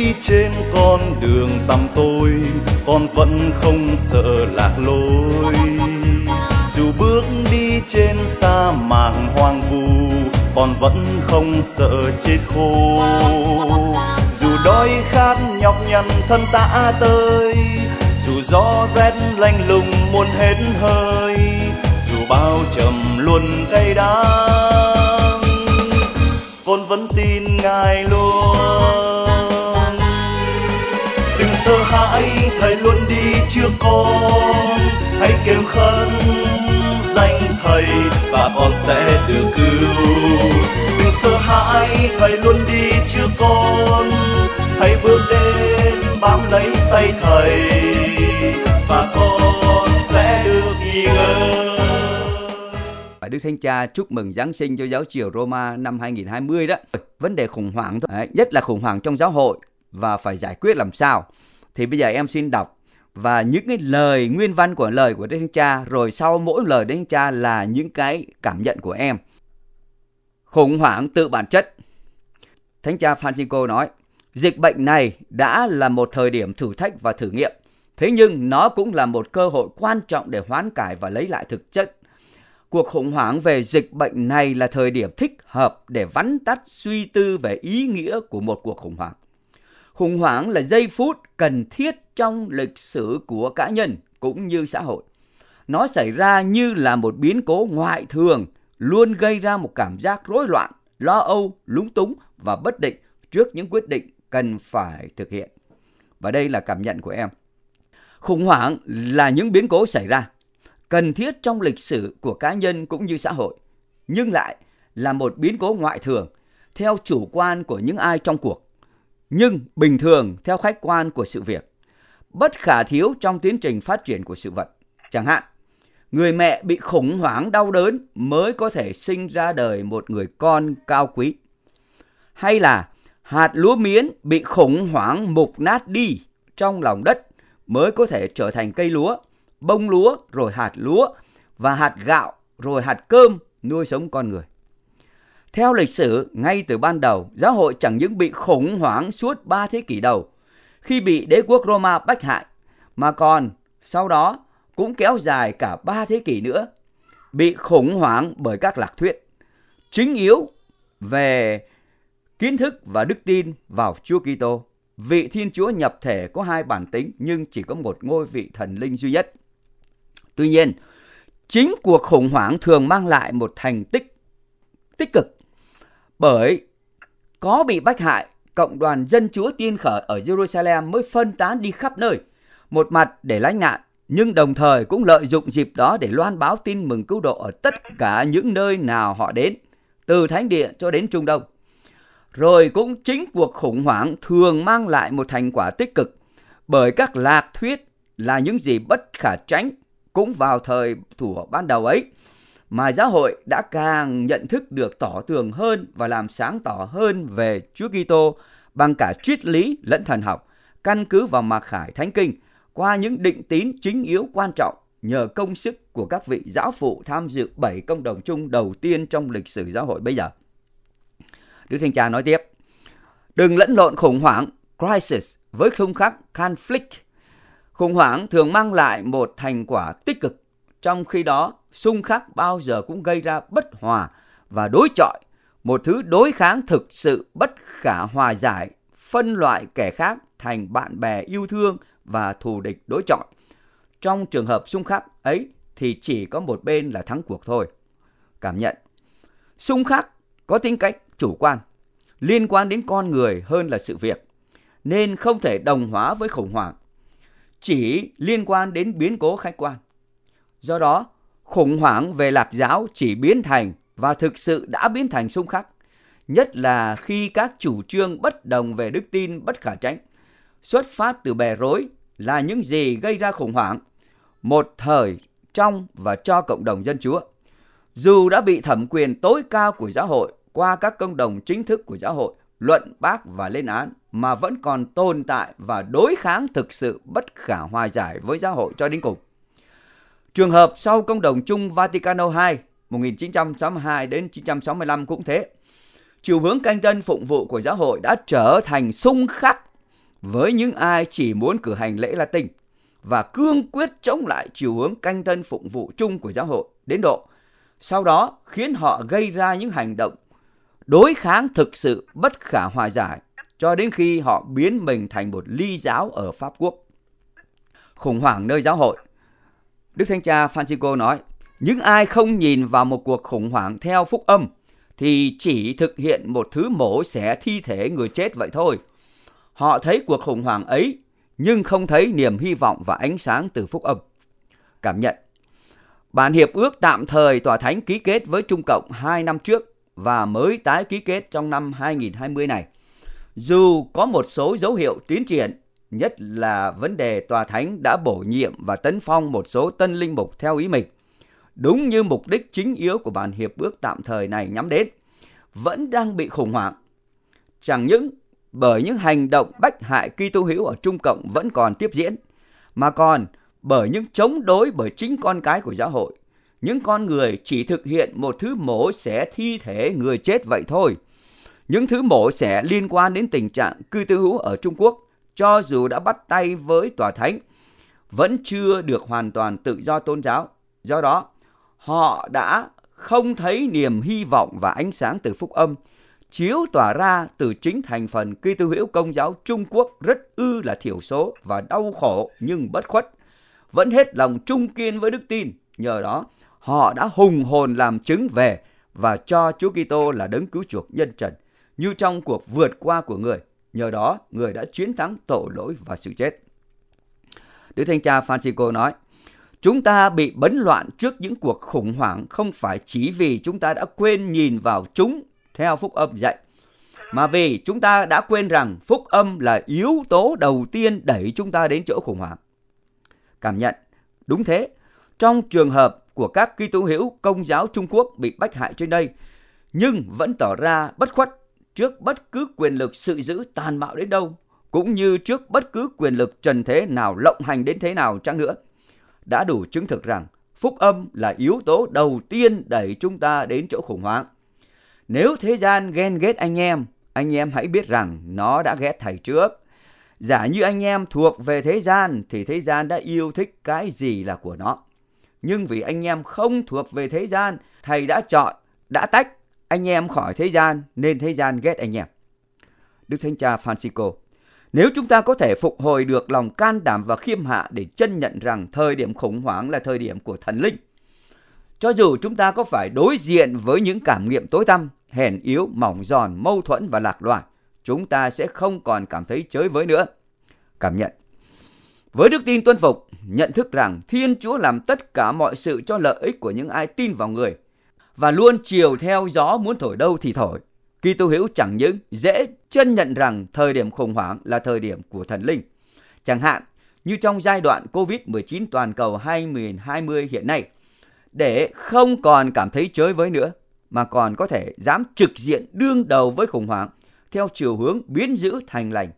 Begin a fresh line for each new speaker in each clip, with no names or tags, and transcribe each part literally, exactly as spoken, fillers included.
trên con đường tăm tối, con vẫn không sợ lạc lối. Dù bước đi trên sa mạc hoang vu, con vẫn không sợ chết khô. Dù đói khát nhọc nhằn thân tã tơi, dù gió rét lạnh lùng muốn hết hơi, dù bao trầm luôn cay đắng, con vẫn tin Ngài luôn. Đừng sợ hãi, Thầy luôn đi trước con, hãy kêu khấn danh Thầy và con sẽ được cứu. Đừng sợ hãi, Thầy luôn đi trước con, hãy bước đến bám lấy tay Thầy và con sẽ được nghỉ ngơi.
Đức Thánh Cha chúc mừng Giáng sinh cho giáo triều Roma năm hai nghìn không trăm hai mươi đó. Vấn đề khủng hoảng thôi, nhất là khủng hoảng trong giáo hội và phải giải quyết làm sao. Thì bây giờ em xin đọc và những cái lời nguyên văn của lời của Đức Thánh Cha, rồi sau mỗi lời Đức Thánh Cha là những cái cảm nhận của em. Khủng hoảng tự bản chất. Thánh Cha Francisco nói, dịch bệnh này đã là một thời điểm thử thách và thử nghiệm. Thế nhưng nó cũng là một cơ hội quan trọng để hoán cải và lấy lại thực chất. Cuộc khủng hoảng về dịch bệnh này là thời điểm thích hợp để vắn tắt suy tư về ý nghĩa của một cuộc khủng hoảng. Khủng hoảng là giây phút cần thiết trong lịch sử của cá nhân cũng như xã hội. Nó xảy ra như là một biến cố ngoại thường, luôn gây ra một cảm giác rối loạn, lo âu, lúng túng và bất định trước những quyết định cần phải thực hiện. Và đây là cảm nhận của em. Khủng hoảng là những biến cố xảy ra, cần thiết trong lịch sử của cá nhân cũng như xã hội, nhưng lại là một biến cố ngoại thường theo chủ quan của những ai trong cuộc, nhưng bình thường theo khách quan của sự việc, bất khả thiếu trong tiến trình phát triển của sự vật. Chẳng hạn, người mẹ bị khủng hoảng đau đớn mới có thể sinh ra đời một người con cao quý. Hay là hạt lúa miến bị khủng hoảng mục nát đi trong lòng đất mới có thể trở thành cây lúa, bông lúa rồi hạt lúa và hạt gạo rồi hạt cơm nuôi sống con người. Theo lịch sử, ngay từ ban đầu, giáo hội chẳng những bị khủng hoảng suốt ba thế kỷ đầu khi bị đế quốc Roma bách hại, mà còn sau đó cũng kéo dài cả ba thế kỷ nữa, bị khủng hoảng bởi các lạc thuyết chính yếu về kiến thức và đức tin vào Chúa Kitô. Vị Thiên Chúa nhập thể có hai bản tính nhưng chỉ có một ngôi vị thần linh duy nhất. Tuy nhiên, chính cuộc khủng hoảng thường mang lại một thành tích tích cực, bởi có bị bách hại, cộng đoàn dân Chúa tiên khởi ở Jerusalem mới phân tán đi khắp nơi, một mặt để lánh nạn, nhưng đồng thời cũng lợi dụng dịp đó để loan báo tin mừng cứu độ ở tất cả những nơi nào họ đến, từ Thánh Địa cho đến Trung Đông. Rồi cũng chính cuộc khủng hoảng thường mang lại một thành quả tích cực, bởi các lạc thuyết là những gì bất khả tránh cũng vào thời thủ ban đầu ấy, mà giáo hội đã càng nhận thức được tỏ tường hơn và làm sáng tỏ hơn về Chúa Kitô bằng cả triết lý lẫn thần học, căn cứ vào Mạc Khải Thánh Kinh qua những định tín chính yếu quan trọng nhờ công sức của các vị giáo phụ tham dự bảy công đồng chung đầu tiên trong lịch sử giáo hội bây giờ. Đức Thánh Cha nói tiếp, đừng lẫn lộn khủng hoảng crisis với xung khắc conflict. Khủng hoảng thường mang lại một thành quả tích cực, trong khi đó xung khắc bao giờ cũng gây ra bất hòa và đối chọi, một thứ đối kháng thực sự bất khả hòa giải, phân loại kẻ khác thành bạn bè yêu thương và thù địch đối chọi. Trong trường hợp xung khắc ấy thì chỉ có một bên là thắng cuộc thôi. Cảm nhận, xung khắc có tính cách chủ quan, liên quan đến con người hơn là sự việc, nên không thể đồng hóa với khủng hoảng, chỉ liên quan đến biến cố khách quan. Do đó, khủng hoảng về lạc giáo chỉ biến thành và thực sự đã biến thành xung khắc, nhất là khi các chủ trương bất đồng về đức tin bất khả tránh, xuất phát từ bè rối là những gì gây ra khủng hoảng một thời trong và cho cộng đồng dân Chúa. Dù đã bị thẩm quyền tối cao của giáo hội qua các công đồng chính thức của giáo hội luận bác và lên án, mà vẫn còn tồn tại và đối kháng thực sự bất khả hòa giải với giáo hội cho đến cùng. Trường hợp sau công đồng chung Vaticano hai một nghìn chín trăm sáu mươi hai đến chín trăm sáu mươi lăm cũng thế. Chiều hướng canh tân phụng vụ của giáo hội đã trở thành xung khắc với những ai chỉ muốn cử hành lễ Latin và cương quyết chống lại chiều hướng canh tân phụng vụ chung của giáo hội đến độ sau đó khiến họ gây ra những hành động đối kháng thực sự bất khả hòa giải cho đến khi họ biến mình thành một ly giáo ở Pháp Quốc. Khủng hoảng nơi giáo hội. Đức Thánh Cha Francisco nói, những ai không nhìn vào một cuộc khủng hoảng theo phúc âm thì chỉ thực hiện một thứ mổ xẻ thi thể người chết vậy thôi. Họ thấy cuộc khủng hoảng ấy nhưng không thấy niềm hy vọng và ánh sáng từ phúc âm. Cảm nhận. Bản hiệp ước tạm thời Tòa Thánh ký kết với Trung Cộng hai năm trước và mới tái ký kết trong năm hai nghìn không trăm hai mươi này, dù có một số dấu hiệu tiến triển, nhất là vấn đề Tòa Thánh đã bổ nhiệm và tấn phong một số tân linh mục theo ý mình, đúng như mục đích chính yếu của bản hiệp ước tạm thời này nhắm đến, vẫn đang bị khủng hoảng. Chẳng những bởi những hành động bách hại Kitô hữu ở Trung Cộng vẫn còn tiếp diễn, mà còn bởi những chống đối bởi chính con cái của giáo hội. Những con người chỉ thực hiện một thứ mổ xẻ thi thể người chết vậy thôi. Những thứ mổ xẻ liên quan đến tình trạng Kitô hữu ở Trung Quốc, cho dù đã bắt tay với Tòa Thánh, vẫn chưa được hoàn toàn tự do tôn giáo. Do đó, họ đã không thấy niềm hy vọng và ánh sáng từ phúc âm chiếu tỏa ra từ chính thành phần Kitô hữu Công giáo Trung Quốc rất ư là thiểu số và đau khổ nhưng bất khuất, vẫn hết lòng trung kiên với đức tin. Nhờ đó, họ đã hùng hồn làm chứng về và cho Chúa Kitô là đấng cứu chuộc nhân trần, như trong cuộc vượt qua của người. Nhờ đó, người đã chiến thắng tội lỗi và sự chết. Đức Thánh Cha Francisco nói, chúng ta bị bấn loạn trước những cuộc khủng hoảng không phải chỉ vì chúng ta đã quên nhìn vào chúng theo phúc âm dạy, mà vì chúng ta đã quên rằng phúc âm là yếu tố đầu tiên đẩy chúng ta đến chỗ khủng hoảng. Cảm nhận, đúng thế, trong trường hợp của các Kitô hữu Công giáo Trung Quốc bị bách hại trên đây, nhưng vẫn tỏ ra bất khuất trước bất cứ quyền lực sự dữ tàn bạo đến đâu, cũng như trước bất cứ quyền lực trần thế nào lộng hành đến thế nào chăng nữa, đã đủ chứng thực rằng phúc âm là yếu tố đầu tiên đẩy chúng ta đến chỗ khủng hoảng. Nếu thế gian ghen ghét anh em, anh em hãy biết rằng nó đã ghét thầy trước. Giả như anh em thuộc về thế gian thì thế gian đã yêu thích cái gì là của nó. Nhưng vì anh em không thuộc về thế gian, thầy đã chọn, đã tách anh em khỏi thế gian nên thế gian ghét anh em. Đức Thánh Cha Francisco, nếu chúng ta có thể phục hồi được lòng can đảm và khiêm hạ để chân nhận rằng thời điểm khủng hoảng là thời điểm của thần linh, cho dù chúng ta có phải đối diện với những cảm nghiệm tối tăm, hèn yếu, mỏng giòn, mâu thuẫn và lạc loài, chúng ta sẽ không còn cảm thấy chới với nữa. Cảm nhận. Với đức tin tuân phục, nhận thức rằng Thiên Chúa làm tất cả mọi sự cho lợi ích của những ai tin vào người và luôn chiều theo gió muốn thổi đâu thì thổi, Kitô hữu chẳng những dễ chân nhận rằng thời điểm khủng hoảng là thời điểm của thần linh. Chẳng hạn như trong giai đoạn covid mười chín toàn cầu hai nghìn không trăm hai mươi hiện nay, để không còn cảm thấy chới với nữa, mà còn có thể dám trực diện đương đầu với khủng hoảng theo chiều hướng biến dữ thành lành,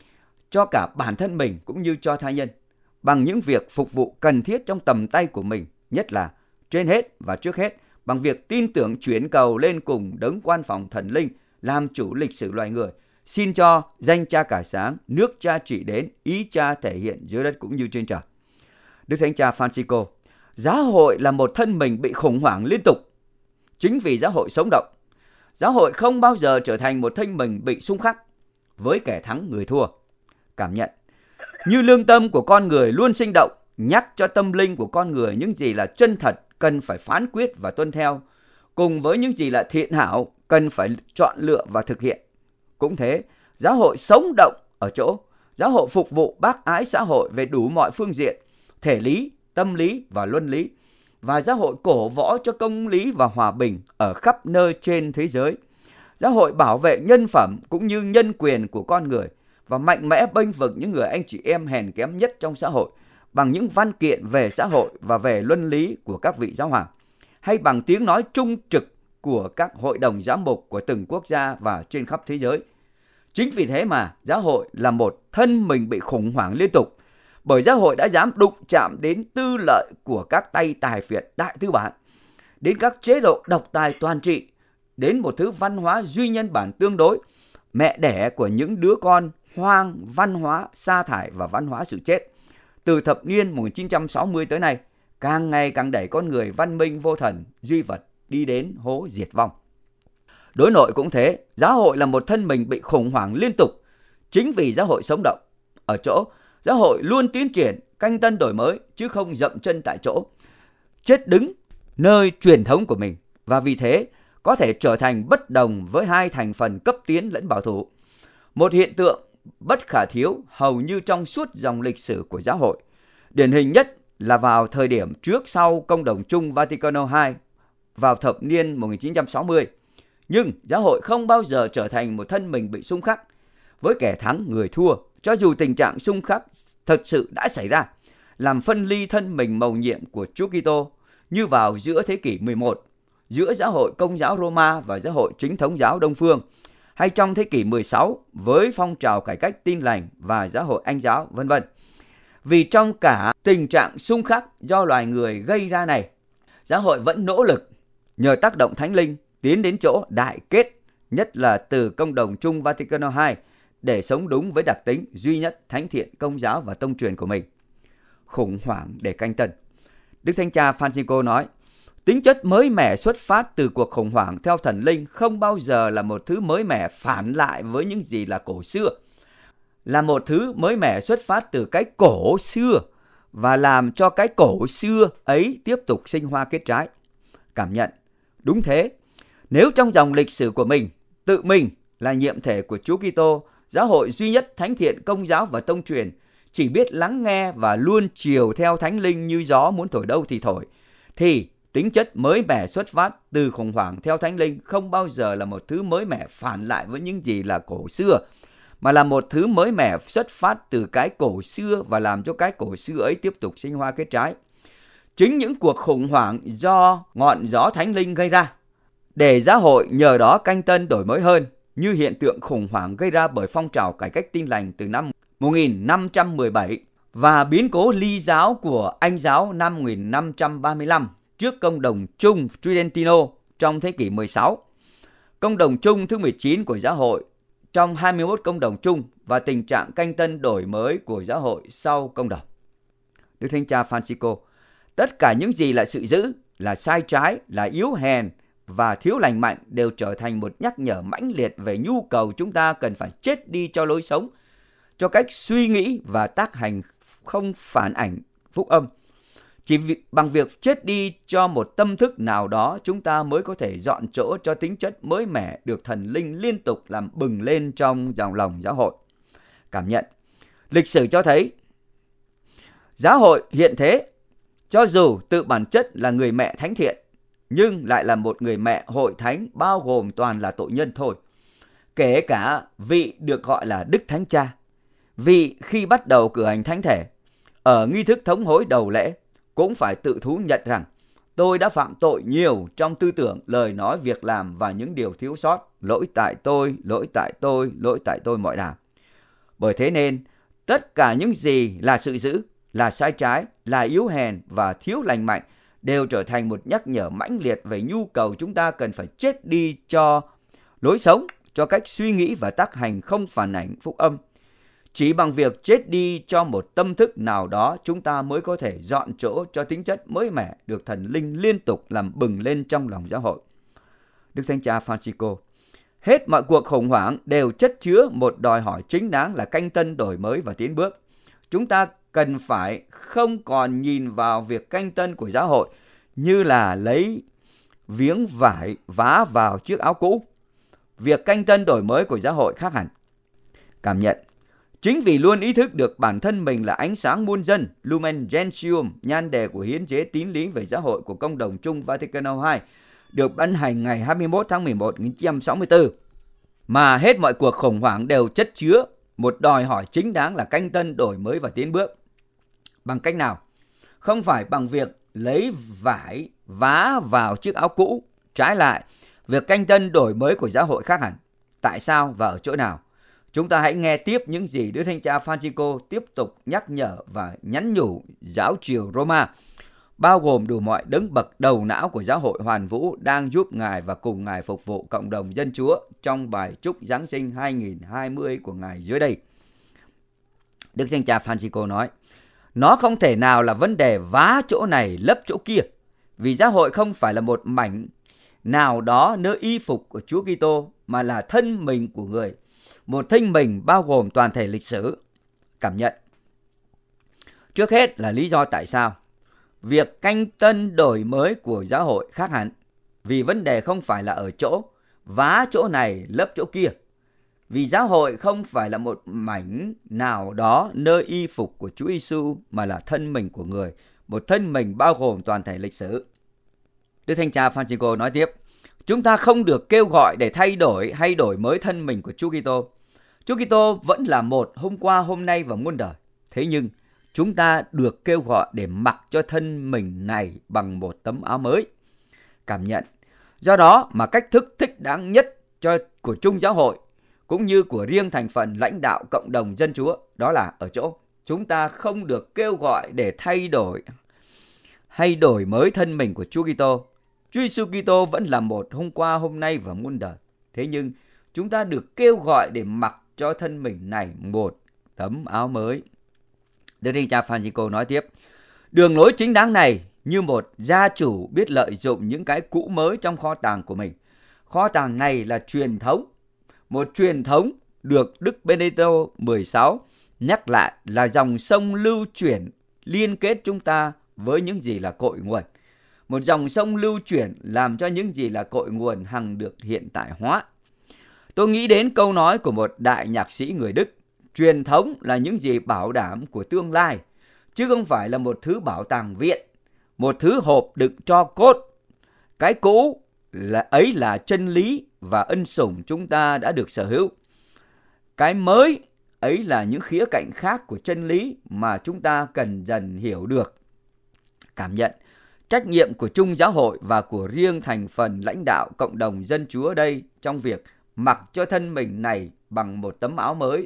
cho cả bản thân mình cũng như cho tha nhân, bằng những việc phục vụ cần thiết trong tầm tay của mình, nhất là trên hết và trước hết bằng việc tin tưởng chuyển cầu lên cùng đấng quan phòng thần linh làm chủ lịch sử loài người, xin cho danh Cha cả sáng, nước Cha trị đến, ý Cha thể hiện dưới đất cũng như trên trời. Đức Thánh Cha Francisco, giáo hội là một thân mình bị khủng hoảng liên tục. Chính vì giáo hội sống động, giáo hội không bao giờ trở thành một thân mình bị xung khắc với kẻ thắng người thua. Cảm nhận, như lương tâm của con người luôn sinh động, nhắc cho tâm linh của con người những gì là chân thật cần phải phán quyết và tuân theo, cùng với những gì là thiện hảo cần phải chọn lựa và thực hiện. Cũng thế, giáo hội sống động ở chỗ giáo hội phục vụ bác ái xã hội về đủ mọi phương diện, thể lý, tâm lý và luân lý, và giáo hội cổ võ cho công lý và hòa bình ở khắp nơi trên thế giới. Giáo hội bảo vệ nhân phẩm cũng như nhân quyền của con người và mạnh mẽ bênh vực những người anh chị em hèn kém nhất trong xã hội bằng những văn kiện về xã hội và về luân lý của các vị giáo hoàng, hay bằng tiếng nói trung trực của các hội đồng giám mục của từng quốc gia và trên khắp thế giới. Chính vì thế mà giáo hội là một thân mình bị khủng hoảng liên tục, bởi giáo hội đã dám đụng chạm đến tư lợi của các tay tài phiệt đại tư bản, đến các chế độ độc tài toàn trị, đến một thứ văn hóa duy nhân bản tương đối, mẹ đẻ của những đứa con hoang văn hóa sa thải và văn hóa sự chết. Từ thập niên một nghìn chín trăm sáu mươi tới nay, càng ngày càng đẩy con người văn minh vô thần, duy vật đi đến hố diệt vong. Đối nội cũng thế, giáo hội là một thân mình bị khủng hoảng liên tục. Chính vì giáo hội sống động ở chỗ giáo hội luôn tiến triển, canh tân đổi mới chứ không dậm chân tại chỗ, chết đứng nơi truyền thống của mình, và vì thế có thể trở thành bất đồng với hai thành phần cấp tiến lẫn bảo thủ. Một hiện tượng bất khả thiếu hầu như trong suốt dòng lịch sử của giáo hội. Điển hình nhất là vào thời điểm trước sau Công đồng chung Vaticano hai vào thập niên một nghìn chín trăm sáu mươi. Nhưng giáo hội không bao giờ trở thành một thân mình bị xung khắc với kẻ thắng người thua, cho dù tình trạng xung khắc thật sự đã xảy ra, làm phân ly thân mình mầu nhiệm của Chúa Kitô như vào giữa thế kỷ mười một, giữa giáo hội Công giáo Roma và giáo hội Chính thống giáo Đông phương, hay trong thế kỷ mười sáu với phong trào cải cách Tin lành và giáo hội Anh giáo, vân vân. Vì trong cả tình trạng xung khắc do loài người gây ra này, giáo hội vẫn nỗ lực nhờ tác động Thánh Linh tiến đến chỗ đại kết, nhất là từ Công đồng chung Vaticano hai, để sống đúng với đặc tính duy nhất, thánh thiện, công giáo và tông truyền của mình. Khủng hoảng để canh tân. Đức Thánh Cha Francisco nói, tính chất mới mẻ xuất phát từ cuộc khủng hoảng theo thần linh không bao giờ là một thứ mới mẻ phản lại với những gì là cổ xưa, là một thứ mới mẻ xuất phát từ cái cổ xưa và làm cho cái cổ xưa ấy tiếp tục sinh hoa kết trái. Cảm nhận, đúng thế, nếu trong dòng lịch sử của mình, tự mình là nhiệm thể của Chúa Kitô, giáo hội duy nhất, thánh thiện, công giáo và tông truyền, chỉ biết lắng nghe và luôn chiều theo Thánh Linh như gió muốn thổi đâu thì thổi, thì tính chất mới mẻ xuất phát từ khủng hoảng theo Thánh Linh không bao giờ là một thứ mới mẻ phản lại với những gì là cổ xưa, mà là một thứ mới mẻ xuất phát từ cái cổ xưa và làm cho cái cổ xưa ấy tiếp tục sinh hoa kết trái. Chính những cuộc khủng hoảng do ngọn gió Thánh Linh gây ra, để giáo hội nhờ đó canh tân đổi mới hơn, như hiện tượng khủng hoảng gây ra bởi phong trào cải cách Tin lành từ năm một nghìn năm trăm mười bảy và biến cố ly giáo của Anh giáo năm một nghìn năm trăm ba mươi lăm trước Công đồng chung Tridentino trong thế kỷ mười sáu, Công đồng chung thứ mười chín của giáo hội trong hai mươi mốt công đồng chung và tình trạng canh tân đổi mới của giáo hội sau công đồng. Đức Thánh Cha Francisco, tất cả những gì là sự dữ, là sai trái, là yếu hèn và thiếu lành mạnh đều trở thành một nhắc nhở mãnh liệt về nhu cầu chúng ta cần phải chết đi cho lối sống, cho cách suy nghĩ và tác hành không phản ảnh phúc âm. Chỉ vì, bằng việc chết đi cho một tâm thức nào đó, chúng ta mới có thể dọn chỗ cho tính chất mới mẻ được thần linh liên tục làm bừng lên trong dòng lòng giáo hội. Cảm nhận, lịch sử cho thấy giáo hội hiện thế, cho dù tự bản chất là người mẹ thánh thiện, nhưng lại là một người mẹ hội thánh bao gồm toàn là tội nhân thôi. Kể cả vị được gọi là Đức Thánh Cha, vị khi bắt đầu cử hành thánh thể, ở nghi thức thống hối đầu lễ, cũng phải tự thú nhận rằng tôi đã phạm tội nhiều trong tư tưởng, lời nói, việc làm và những điều thiếu sót. Lỗi tại tôi, lỗi tại tôi, lỗi tại tôi mọi đà. Bởi thế nên, tất cả những gì là sự dữ, là sai trái, là yếu hèn và thiếu lành mạnh đều trở thành một nhắc nhở mãnh liệt về nhu cầu chúng ta cần phải chết đi cho lối sống, cho cách suy nghĩ và tác hành không phản ảnh phúc âm. Chỉ bằng việc chết đi cho một tâm thức nào đó, chúng ta mới có thể dọn chỗ cho tính chất mới mẻ được thần linh liên tục làm bừng lên trong lòng giáo hội. Đức Thánh Cha Francisco, hết mọi cuộc khủng hoảng đều chất chứa một đòi hỏi chính đáng là canh tân đổi mới và tiến bước. Chúng ta cần phải không còn nhìn vào việc canh tân của giáo hội như là lấy viếng vải vá vào chiếc áo cũ. Việc canh tân đổi mới của giáo hội khác hẳn. Cảm nhận, chính vì luôn ý thức được bản thân mình là ánh sáng muôn dân, Lumen Gentium, nhan đề của hiến chế tín lý về giáo hội của Công đồng chung Vaticano hai, được ban hành ngày hai mươi mốt tháng mười một năm một nghìn chín trăm sáu mươi tư, mà hết mọi cuộc khủng hoảng đều chất chứa một đòi hỏi chính đáng là canh tân đổi mới và tiến bước. Bằng cách nào? Không phải bằng việc lấy vải vá vào chiếc áo cũ. Trái lại, việc canh tân đổi mới của giáo hội khác hẳn. Tại sao và ở chỗ nào? Chúng ta hãy nghe tiếp những gì Đức Thánh Cha Francisco tiếp tục nhắc nhở và nhắn nhủ giáo triều Roma, bao gồm đủ mọi đấng bậc đầu não của giáo hội hoàn vũ đang giúp Ngài và cùng Ngài phục vụ cộng đồng dân Chúa trong bài chúc Giáng sinh hai nghìn không trăm hai mươi của Ngài dưới đây. Đức Thánh Cha Francisco nói, nó không thể nào là vấn đề vá chỗ này lấp chỗ kia, vì giáo hội không phải là một mảnh nào đó nơi y phục của Chúa Kitô, mà là thân mình của người, một thân mình bao gồm toàn thể lịch sử. Cảm nhận. Trước hết là lý do tại sao việc canh tân đổi mới của giáo hội khác hẳn, vì vấn đề không phải là ở chỗ vá chỗ này lấp chỗ kia, vì giáo hội không phải là một mảnh nào đó nơi y phục của Chúa Giêsu, mà là thân mình của người, một thân mình bao gồm toàn thể lịch sử. Đức Thánh Cha Francisco nói tiếp, chúng ta không được kêu gọi để thay đổi hay đổi mới thân mình của Chúa Kitô. Chúa Kitô vẫn là một, hôm qua, hôm nay và muôn đời. Thế nhưng chúng ta được kêu gọi để mặc cho thân mình này bằng một tấm áo mới. Cảm nhận. Do đó mà cách thức thích đáng nhất cho của chung giáo hội cũng như của riêng thành phần lãnh đạo cộng đồng dân Chúa, đó là ở chỗ chúng ta không được kêu gọi để thay đổi hay đổi mới thân mình của Chúa Kitô. Chúa Giêsu Kitô vẫn là một, hôm qua, hôm nay và muôn đời. Thế nhưng chúng ta được kêu gọi để mặc cho thân mình này một tấm áo mới. Đức Thánh Cha Francisco nói tiếp, đường lối chính đáng này như một gia chủ biết lợi dụng những cái cũ mới trong kho tàng của mình. Kho tàng này là truyền thống, một truyền thống được Đức Benedicto mười sáu nhắc lại là dòng sông lưu chuyển liên kết chúng ta với những gì là cội nguồn. Một dòng sông lưu chuyển làm cho những gì là cội nguồn hằng được hiện tại hóa. Tôi nghĩ đến câu nói của một đại nhạc sĩ người Đức, truyền thống là những gì bảo đảm của tương lai, chứ không phải là một thứ bảo tàng viện, một thứ hộp đựng tro cốt. Cái cũ là ấy là chân lý và ân sủng chúng ta đã được sở hữu. Cái mới ấy là những khía cạnh khác của chân lý mà chúng ta cần dần hiểu được. Cảm nhận. Trách nhiệm của chung giáo hội và của riêng thành phần lãnh đạo cộng đồng dân Chúa đây trong việc mặc cho thân mình này bằng một tấm áo mới.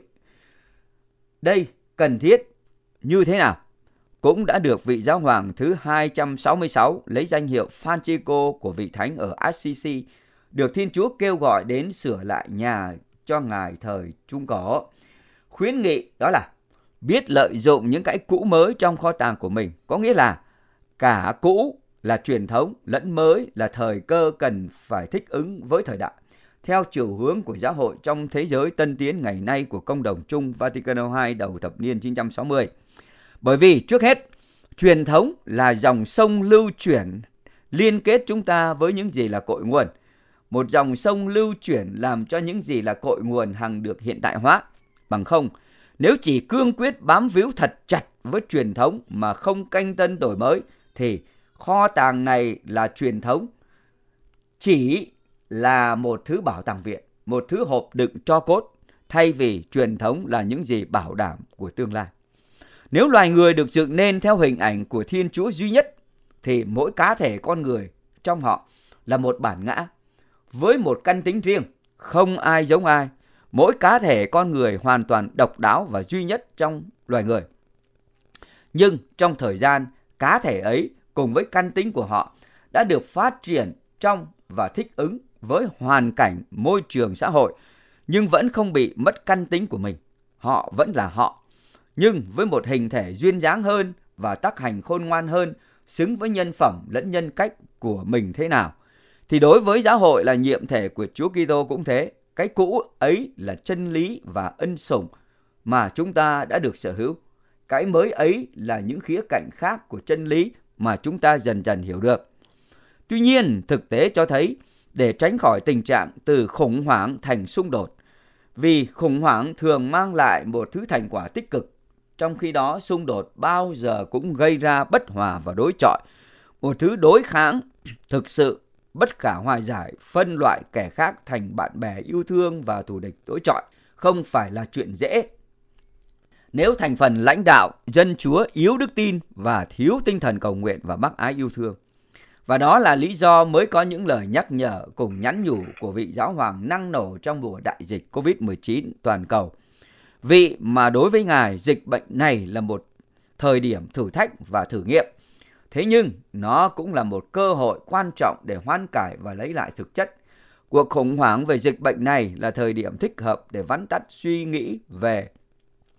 Đây cần thiết như thế nào? Cũng đã được vị giáo hoàng thứ hai trăm sáu mươi sáu lấy danh hiệu Francisco của vị thánh ở Assisi, được Thiên Chúa kêu gọi đến sửa lại nhà cho ngài thời Trung Cổ. Khuyến nghị đó là biết lợi dụng những cái cũ mới trong kho tàng của mình, có nghĩa là cả cũ là truyền thống lẫn mới là thời cơ cần phải thích ứng với thời đại, theo chiều hướng của giáo hội trong thế giới tân tiến ngày nay của công đồng chung Vaticano hai đầu thập niên chín trăm sáu mươi. Bởi vì trước hết, truyền thống là dòng sông lưu chuyển liên kết chúng ta với những gì là cội nguồn. Một dòng sông lưu chuyển làm cho những gì là cội nguồn hằng được hiện tại hóa. Bằng không, nếu chỉ cương quyết bám víu thật chặt với truyền thống mà không canh tân đổi mới, thì kho tàng này là truyền thống chỉ là một thứ bảo tàng viện, một thứ hộp đựng tro cốt, thay vì truyền thống là những gì bảo đảm của tương lai. Nếu loài người được dựng nên theo hình ảnh của Thiên Chúa duy nhất, thì mỗi cá thể con người trong họ là một bản ngã, với một căn tính riêng, không ai giống ai. Mỗi cá thể con người hoàn toàn độc đáo và duy nhất trong loài người. Nhưng trong thời gian, cá thể ấy cùng với căn tính của họ đã được phát triển trong và thích ứng với hoàn cảnh, môi trường xã hội, nhưng vẫn không bị mất căn tính của mình. Họ vẫn là họ, nhưng với một hình thể duyên dáng hơn và tác hành khôn ngoan hơn, xứng với nhân phẩm lẫn nhân cách của mình thế nào. Thì đối với giáo hội là nhiệm thể của Chúa Kitô cũng thế. Cái cũ ấy là chân lý và ân sủng mà chúng ta đã được sở hữu. Cái mới ấy là những khía cạnh khác của chân lý mà chúng ta dần dần hiểu được. Tuy nhiên, thực tế cho thấy để tránh khỏi tình trạng từ khủng hoảng thành xung đột, vì khủng hoảng thường mang lại một thứ thành quả tích cực, trong khi đó xung đột bao giờ cũng gây ra bất hòa và đối chọi, một thứ đối kháng thực sự bất khả hòa giải, phân loại kẻ khác thành bạn bè yêu thương và thù địch đối chọi, không phải là chuyện dễ. Nếu thành phần lãnh đạo dân Chúa yếu đức tin và thiếu tinh thần cầu nguyện và bác ái yêu thương. Và đó là lý do mới có những lời nhắc nhở cùng nhắn nhủ của vị giáo hoàng năng nổ trong mùa đại dịch covid mười chín toàn cầu. Vị mà đối với ngài, dịch bệnh này là một thời điểm thử thách và thử nghiệm. Thế nhưng nó cũng là một cơ hội quan trọng để hoán cải và lấy lại thực chất. Cuộc khủng hoảng về dịch bệnh này là thời điểm thích hợp để vắn tắt suy nghĩ về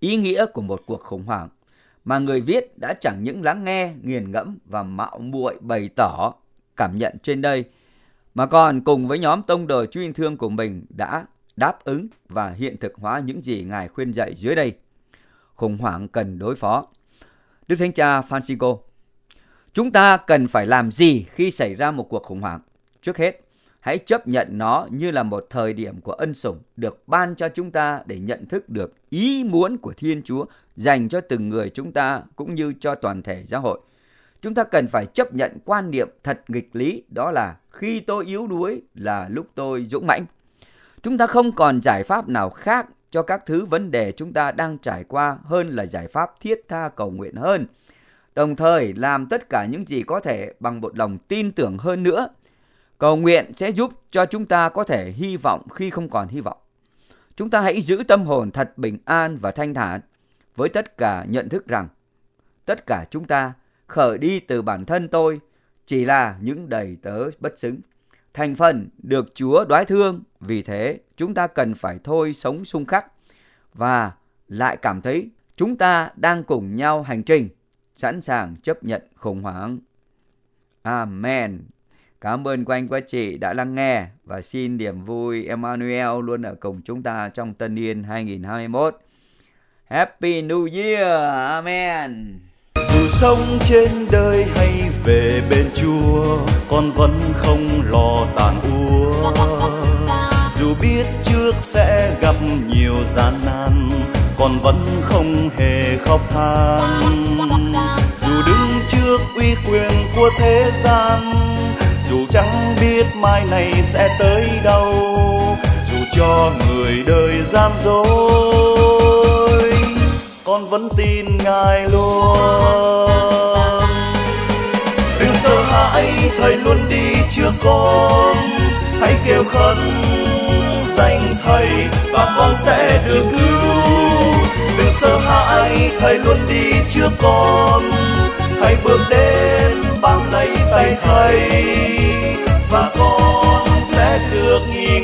ý nghĩa của một cuộc khủng hoảng mà người viết đã chẳng những lắng nghe, nghiền ngẫm và mạo muội bày tỏ cảm nhận trên đây, mà còn cùng với nhóm tông đồ Chúa yêu thương của mình đã đáp ứng và hiện thực hóa những gì Ngài khuyên dạy dưới đây. Khủng hoảng cần đối phó. Đức Thánh Cha Francisco: chúng ta cần phải làm gì khi xảy ra một cuộc khủng hoảng? Trước hết, hãy chấp nhận nó như là một thời điểm của ân sủng được ban cho chúng ta để nhận thức được ý muốn của Thiên Chúa dành cho từng người chúng ta cũng như cho toàn thể giáo hội. Chúng ta cần phải chấp nhận quan niệm thật nghịch lý, đó là khi tôi yếu đuối là lúc tôi dũng mãnh. Chúng ta không còn giải pháp nào khác cho các thứ vấn đề chúng ta đang trải qua hơn là giải pháp thiết tha cầu nguyện hơn. Đồng thời làm tất cả những gì có thể bằng một lòng tin tưởng hơn nữa. Cầu nguyện sẽ giúp cho chúng ta có thể hy vọng khi không còn hy vọng. Chúng ta hãy giữ tâm hồn thật bình an và thanh thản với tất cả nhận thức rằng tất cả chúng ta khởi đi từ bản thân tôi chỉ là những đầy tớ bất xứng, thành phần được Chúa đoái thương. Vì thế chúng ta cần phải thôi sống xung khắc và lại cảm thấy chúng ta đang cùng nhau hành trình, sẵn sàng chấp nhận khủng hoảng. Amen. Cảm ơn các anh các chị đã lắng nghe và xin niềm vui Emmanuel luôn ở cùng chúng ta trong Tân Niên hai nghìn không trăm hai mươi mốt. Happy New Year. Amen.
Dù sống trên đời hay về bên Chúa, con vẫn không lo tàn úa. Dù biết trước sẽ gặp nhiều gian nan, con vẫn không hề khóc than. Dù đứng trước uy quyền của thế gian, dù chẳng biết mai này sẽ tới đâu, dù cho người đời gian dối, con vẫn tin Ngài luôn. Đừng sợ hãi, Thầy luôn đi trước con. Hãy kêu khấn danh Thầy và con sẽ được cứu. Đừng sợ hãi, Thầy luôn đi trước con. Hãy bước đến bám lấy tay Thầy và con sẽ được nghỉ